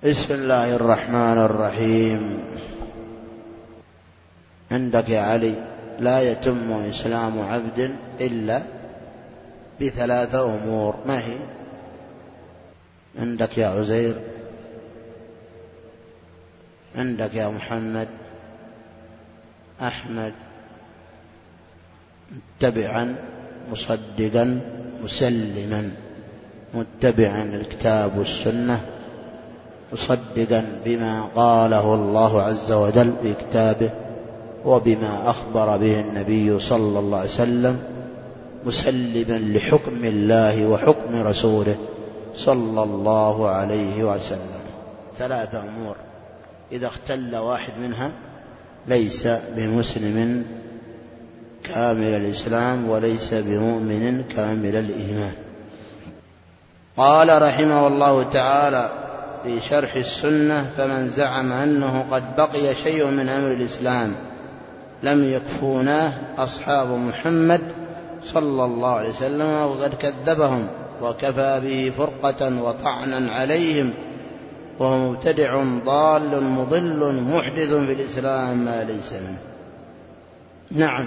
بسم الله الرحمن الرحيم. عندك يا علي لا يتم إسلام عبد إلا بثلاث أمور، ما هي؟ عندك يا عزير، عندك يا محمد، أحمد. متبعا مصدقا مسلما، متبعا الكتاب والسنة، مصدقا بما قاله الله عز وجل في كتابه وبما أخبر به النبي صلى الله عليه وسلم، مسلما لحكم الله وحكم رسوله صلى الله عليه وسلم. ثلاث أمور إذا اختل واحد منها ليس بمسلم كامل الإسلام وليس بمؤمن كامل الإيمان. قال رحمه الله تعالى في شرح السنة: فمن زعم أنه قد بقي شيء من أمر الإسلام لم يكفوناه أصحاب محمد صلى الله عليه وسلم وقد كذبهم وكفى به فرقة وطعنا عليهم، وهو مبتدع ضال مضل محدث في الإسلام ما ليس منه. نعم،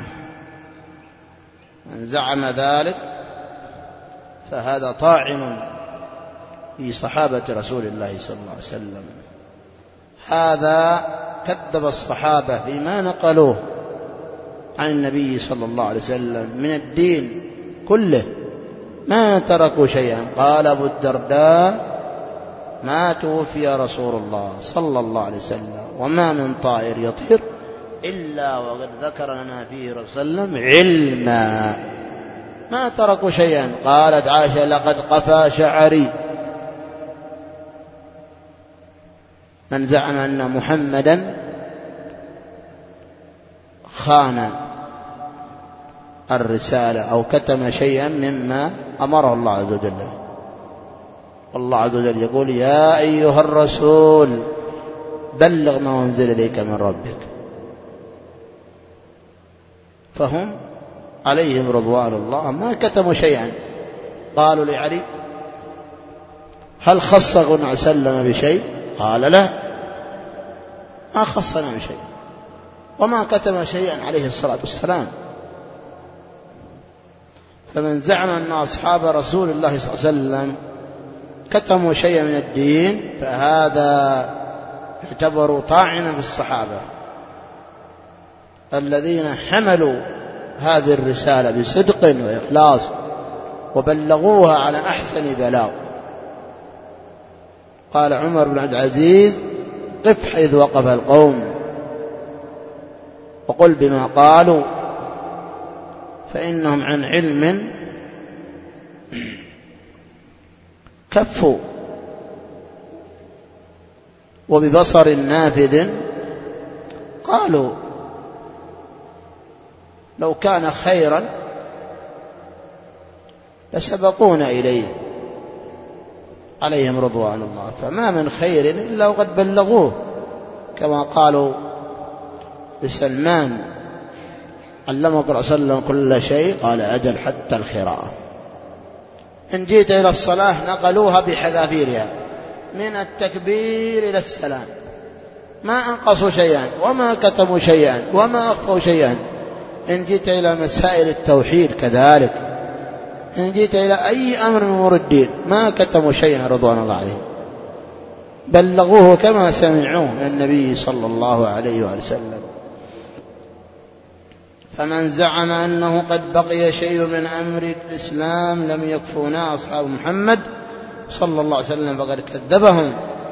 من زعم ذلك فهذا طاعن في صحابة رسول الله صلى الله عليه وسلم. هذا كذب الصحابة فيما نقلوه عن النبي صلى الله عليه وسلم من الدين كله، ما تركوا شيئا. قال أبو الدرداء: ما توفي رسول الله صلى الله عليه وسلم وما من طائر يطير إلا وقد ذكر لنا فيه رسول الله علما، ما تركوا شيئا. قالت عائشة: لقد قفى شعري. من زعم أن محمدا خان الرسالة أو كتم شيئا مما أمره الله عز وجل. والله عز وجل يقول: يا أيها الرسول بلغ ما أنزل إليك من ربك. فهم عليهم رضوان الله ما كتموا شيئا. قالوا لعلي: هل خصنا سلم بشيء؟ قال: لا، ما خصنا بشيء وما كتم شيئا عليه الصلاة والسلام. فمن زعم أن أصحاب رسول الله صلى الله عليه وسلم كتموا شيئا من الدين فهذا يعتبر طاعنا بالصحابة الذين حملوا هذه الرسالة بصدق وإخلاص وبلغوها على أحسن بلاغ. قال عمر بن عبد العزيز: قف حيث وقف القوم وقل بما قالوا فإنهم عن علم كفوا وببصر نافذ قالوا. لو كان خيرا لسبقونا إليه عليهم رضوان الله، فما من خير إلا وقد بلغوه، كما قالوا لسلمان: علمك الرسول صلى الله عليه وسلم كل شيء، قال: أجل حتى الخراءة. إن جيت إلى الصلاة نقلوها بحذافيرها من التكبير إلى السلام، ما أنقصوا شيئا وما كتموا شيئا وما أخفوا شيئا. إن جيت إلى مسائل التوحيد كذلك، إن جيت إلى أي أمر من أمور الدين ما كتموا شيئا رضوان الله عليهم، بلغوه كما سمعوه من النبي صلى الله عليه وسلم. فمن زعم أنه قد بقي شيء من أمر الإسلام لم يكفونا أصحاب محمد صلى الله عليه وسلم فقد كذبهم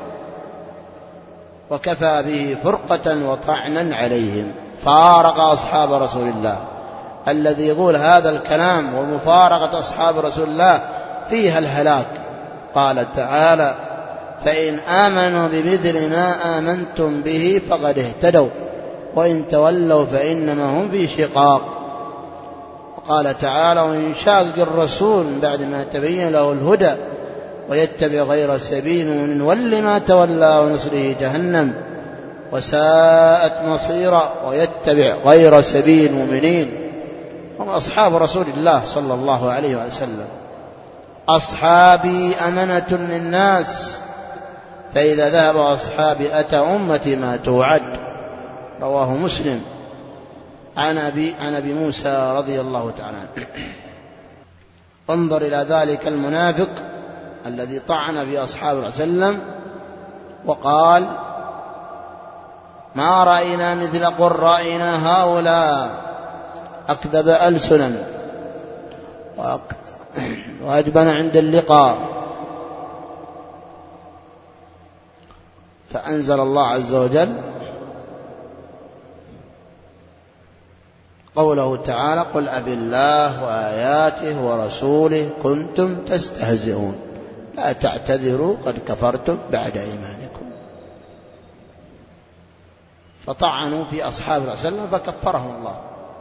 وكفى به فرقة وطعنا عليهم. فارق أصحاب رسول الله. الذي يقول هذا الكلام ومفارقة أصحاب رسول الله فيها الهلاك. قال تعالى: فإن آمنوا بمثل ما آمنتم به فقد اهتدوا وإن تولوا فإنما هم في شقاق. وقال تعالى: وإن شاقق الرسول بعد ما تبين له الهدى ويتبع غير سبيل نولي ما تولى ونصره جهنم وساءت مصيرا ويتبع غير سبيل المؤمنين. هم أصحاب رسول الله صلى الله عليه وسلم. أصحابي أمنة للناس فإذا ذهب أصحابي أتى أمتي ما توعد. رواه مسلم عن أبي موسى رضي الله تعالى عنه. انظر إلى ذلك المنافق الذي طعن في أصحاب الرسول صلى الله عليه وسلم وقال: ما رأينا مثل قرائنا هؤلاء أكذب ألسنا وأجبن عند اللقاء. فأنزل الله عز وجل قوله تعالى: قل أبالله وآياته ورسوله كنتم تستهزئون لا تعتذروا قد كفرتم بعد إيمانكم. فطعنوا في أصحاب الرسول صلى الله عليه وسلم فكفرهم الله.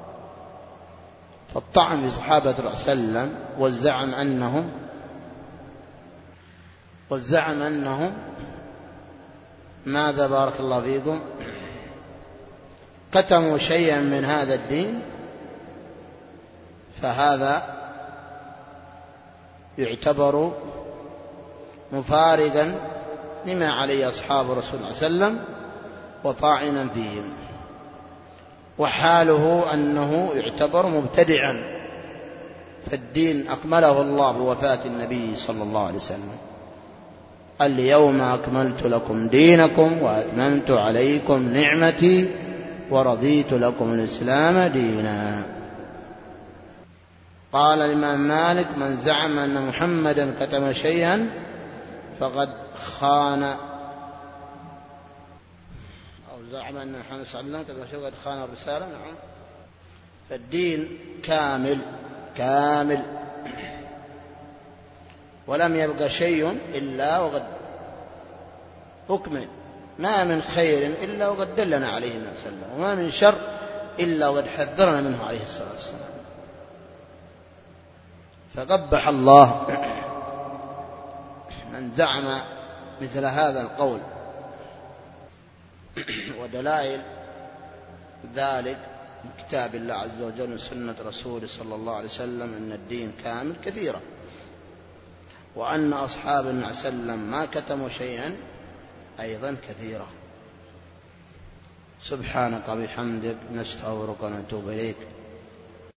فالطعن في صحابة الرسول صلى الله عليه وسلم والزعم أنهم ماذا بارك الله فيكم كتموا شيئا من هذا الدين، فهذا يعتبر مفارقا لما عليه أصحاب الرسول صلى الله عليه وسلم وطاعنا فيهم، وحاله أنه يعتبر مبتدعا، فالدين أكمله الله بوفاة النبي صلى الله عليه وسلم: اليوم أكملت لكم دينكم وأتممت عليكم نعمتي ورضيت لكم الإسلام دينا. قال الإمام مالك: من زعم أن محمدا كتم شيئا فقد خان، أو زعم أن محمد صلى الله عليه وسلم كتم شيئا فقد خان الرسالة. نعم، فالدين كامل ولم يبقى شيء إلا وقد أكمل. ما من خير إلا وقد دلنا عليه النبي صلى الله عليه وسلم، وما من شر إلا وقد حذرنا منه عليه الصلاة والسلام. فقبح الله من زعم مثل هذا القول. ودلائل ذلك من كتاب الله عز وجل وسنة رسوله صلى الله عليه وسلم أن الدين كامل كثيرة، وأن أصحاب النبي صلى الله عليه وسلم ما كتموا شيئا أيضا كثيرة. سبحانك وبحمدك نستغفرك ونتوب إليك.